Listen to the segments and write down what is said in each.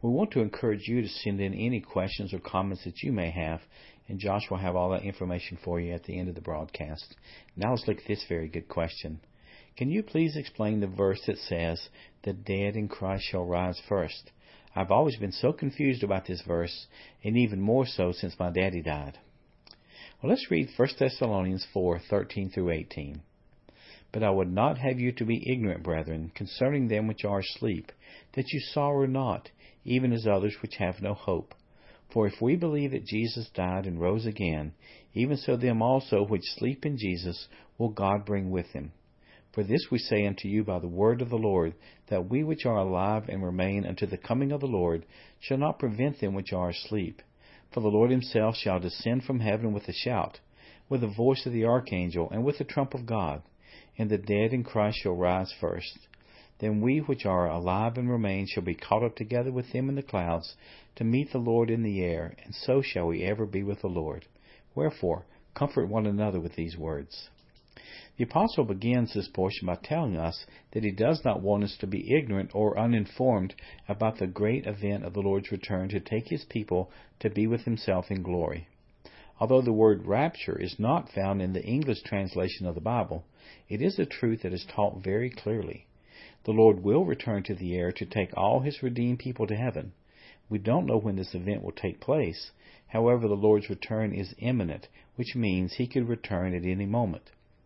We want to encourage you to send in any questions or comments that you may have, and Josh will have all that information for you at the end of the broadcast. Now let's look at this very good question. Can you please explain the verse that says, "The dead in Christ shall rise first"? I've always been so confused about this verse, and even more so since my daddy died. Well, let's read 1 Thessalonians 4:13 through 18. "But I would not have you to be ignorant, brethren, concerning them which are asleep, that you sorrow not, even as others which have no hope. For if we believe that Jesus died and rose again, even so them also which sleep in Jesus will God bring with him. For this we say unto you by the word of the Lord, that we which are alive and remain unto the coming of the Lord shall not prevent them which are asleep. For the Lord himself shall descend from heaven with a shout, with the voice of the archangel, and with the trump of God, and the dead in Christ shall rise first. Then we which are alive and remain shall be caught up together with them in the clouds to meet the Lord in the air, and so shall we ever be with the Lord. Wherefore, comfort one another with these words." The Apostle begins this portion by telling us that he does not want us to be ignorant or uninformed about the great event of the Lord's return to take his people to be with himself in glory. Although the word rapture is not found in the English translation of the Bible, it is a truth that is taught very clearly. The Lord will return to the air to take all his redeemed people to heaven. We don't know when this event will take place. However, the Lord's return is imminent, which means he could return at any moment.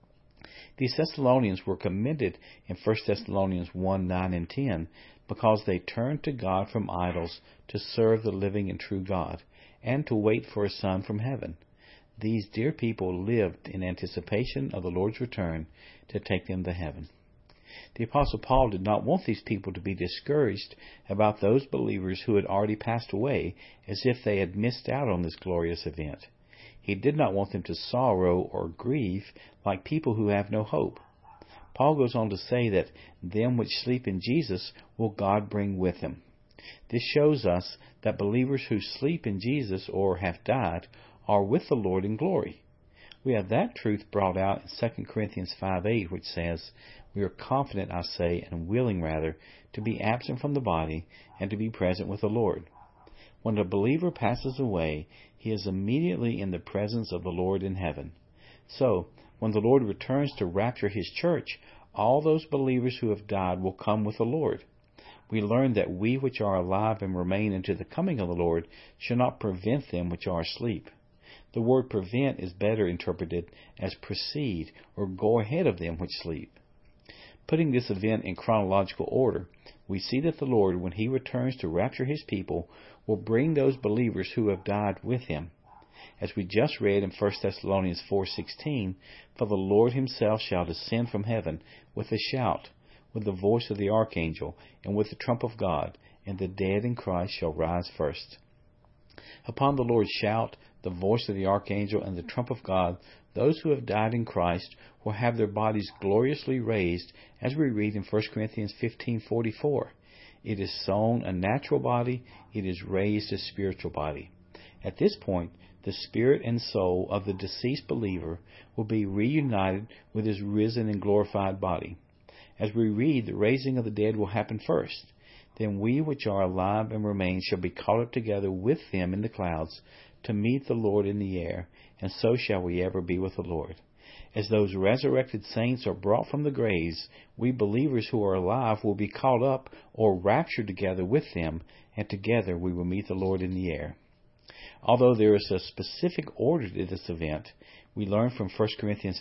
These Thessalonians were commended in 1 Thessalonians 1:9 and 10 because they turned to God from idols to serve the living and true God, and to wait for a Son from heaven. These dear people lived in anticipation of the Lord's return to take them to heaven. The Apostle Paul did not want these people to be discouraged about those believers who had already passed away, as if they had missed out on this glorious event. He did not want them to sorrow or grieve like people who have no hope. Paul goes on to say that them which sleep in Jesus will God bring with him. This shows us that believers who sleep in Jesus or have died are with the Lord in glory. We have that truth brought out in 2 Corinthians 5:8, which says, "We are confident, I say, and willing rather, to be absent from the body and to be present with the Lord." When a believer passes away, he is immediately in the presence of the Lord in heaven. So, when the Lord returns to rapture his church, all those believers who have died will come with the Lord. We learn that we which are alive and remain unto the coming of the Lord shall not prevent them which are asleep. The word prevent is better interpreted as precede or go ahead of them which sleep. Putting this event in chronological order, we see that the Lord, when he returns to rapture his people, will bring those believers who have died with him. As we just read in 1 Thessalonians 4:16, "For the Lord himself shall descend from heaven with a shout, with the voice of the archangel, and with the trump of God, and the dead in Christ shall rise first." Upon the Lord's shout, the voice of the archangel, and the trump of God, those who have died in Christ will have their bodies gloriously raised, as we read in 1 Corinthians 15:44. It is sown a natural body, it is raised a spiritual body. At this point, the spirit and soul of the deceased believer will be reunited with his risen and glorified body. As we read, the raising of the dead will happen first. Then we which are alive and remain shall be caught up together with them in the clouds to meet the Lord in the air, and so shall we ever be with the Lord. As those resurrected saints are brought from the graves, we believers who are alive will be caught up or raptured together with them, and together we will meet the Lord in the air. Although there is a specific order to this event, we learn from 1 Corinthians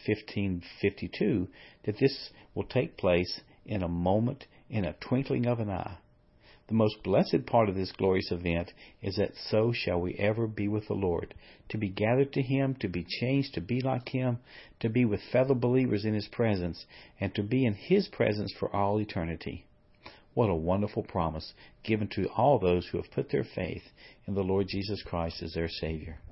15:52 that this will take place in a moment, in a twinkling of an eye. The most blessed part of this glorious event is that so shall we ever be with the Lord, to be gathered to him, to be changed to be like him, to be with fellow believers in his presence, and to be in his presence for all eternity. What a wonderful promise given to all those who have put their faith in the Lord Jesus Christ as their Savior.